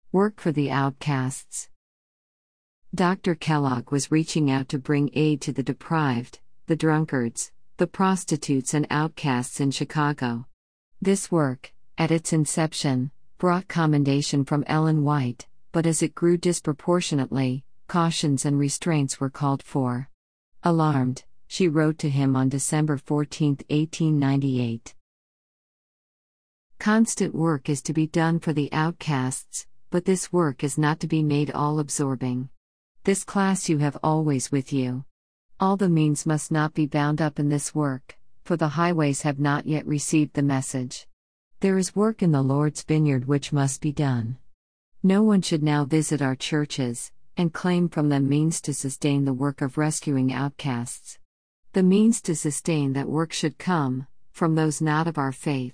Work for the outcasts. Dr. Kellogg was reaching out to bring aid to the deprived, the drunkards, the prostitutes and outcasts in Chicago. This work, at its inception, brought commendation from Ellen White, but as it grew disproportionately, cautions and restraints were called for. Alarmed, she wrote to him on December 14, 1898. Constant work is to be done for the outcasts, but this work is not to be made all-absorbing. This class you have always with you. All the means must not be bound up in this work, for the highways have not yet received the message. There is work in the Lord's vineyard which must be done. No one should now visit our churches, and claim from them means to sustain the work of rescuing outcasts. The means to sustain that work should come from those not of our faith.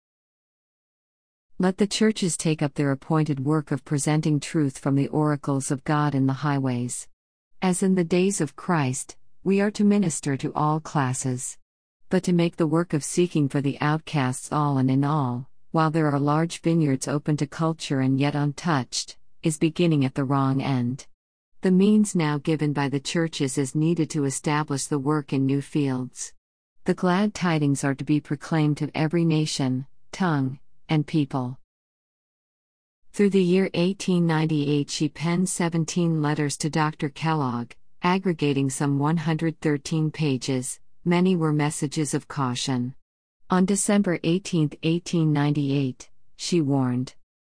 Let the churches take up their appointed work of presenting truth from the oracles of God in the highways. As in the days of Christ, we are to minister to all classes. But to make the work of seeking for the outcasts all and in all, while there are large vineyards open to culture and yet untouched, is beginning at the wrong end. The means now given by the churches is needed to establish the work in new fields. The glad tidings are to be proclaimed to every nation, tongue, and people. Through the year 1898 she penned 17 letters to Dr. Kellogg, aggregating some 113 pages. Many were messages of caution. On December 18, 1898, she warned,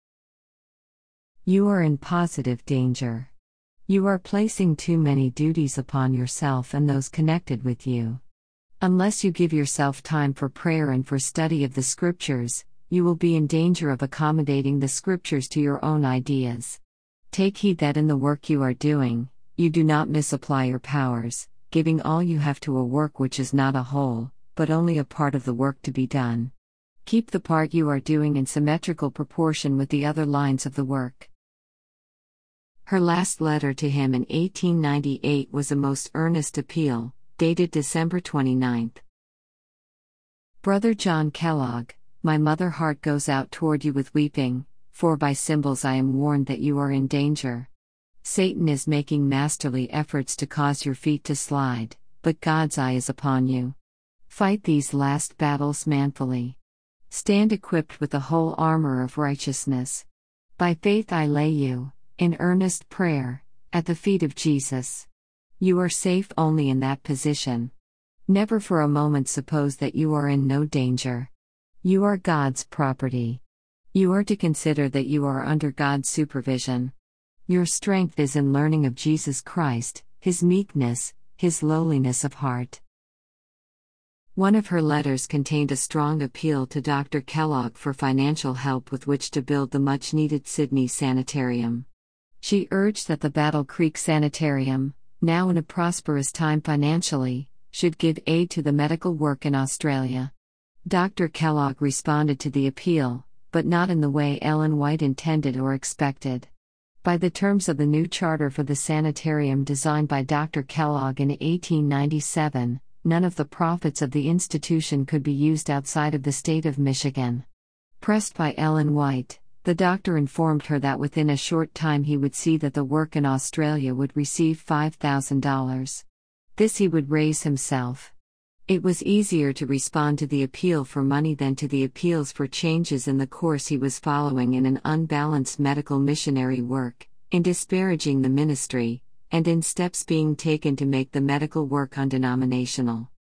"You are in positive danger. You are placing too many duties upon yourself and those connected with you. Unless you give yourself time for prayer and for study of the Scriptures, you will be in danger of accommodating the Scriptures to your own ideas. Take heed that in the work you are doing, you do not misapply your powers, giving all you have to a work which is not a whole, but only a part of the work to be done. Keep the part you are doing in symmetrical proportion with the other lines of the work." Her last letter to him in 1898 was a most earnest appeal, dated December 29. Brother John Kellogg, my mother heart goes out toward you with weeping, for by symbols I am warned that you are in danger. Satan is making masterly efforts to cause your feet to slide, but God's eye is upon you. Fight these last battles manfully. Stand equipped with the whole armor of righteousness. By faith I lay you, in earnest prayer, at the feet of Jesus. You are safe only in that position. Never for a moment suppose that you are in no danger. You are God's property. You are to consider that you are under God's supervision. Your strength is in learning of Jesus Christ, His meekness, His lowliness of heart. One of her letters contained a strong appeal to Dr. Kellogg for financial help with which to build the much-needed Sydney Sanitarium. She urged that the Battle Creek Sanitarium, now in a prosperous time financially, should give aid to the medical work in Australia. Dr. Kellogg responded to the appeal, but not in the way Ellen White intended or expected. By the terms of the new charter for the sanitarium designed by Dr. Kellogg in 1897, none of the profits of the institution could be used outside of the state of Michigan. Pressed by Ellen White, the doctor informed her that within a short time he would see that the work in Australia would receive $5,000. This he would raise himself. It was easier to respond to the appeal for money than to the appeals for changes in the course he was following in an unbalanced medical missionary work, in disparaging the ministry, and in steps being taken to make the medical work undenominational.